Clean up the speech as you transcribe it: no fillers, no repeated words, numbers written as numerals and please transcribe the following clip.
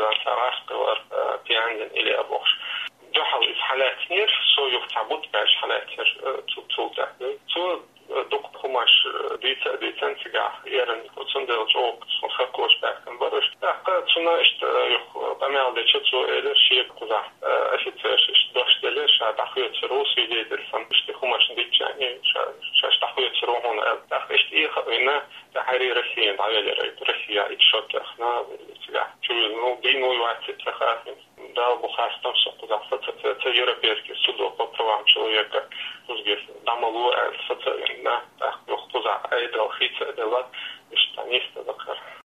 ديوان ساراسقور بيانزن إلى أبوش جحل إسحالات نير سو يفتعبوت باش حالاتر تولتا تو دق خماش ديتان سجع يرن وتصندل جوك خاكوش باكن برش أقا تنا إشت يخ بمال دي تشتو إلى شيء قزع أشتش دوش دلش دخوية روسي ليدر فم إشت خماش ديتشاني شاش دخوية روحنا دخ إشت إيه خبينا تحري روسيا دعوة روسيا إتشوت إحنا سجع شو إنه دينو يوعد تخافين да бухастам сокуда фото европейский суд по правам человека узгес дамалу социально так куза айдал хица дела и штаниста закар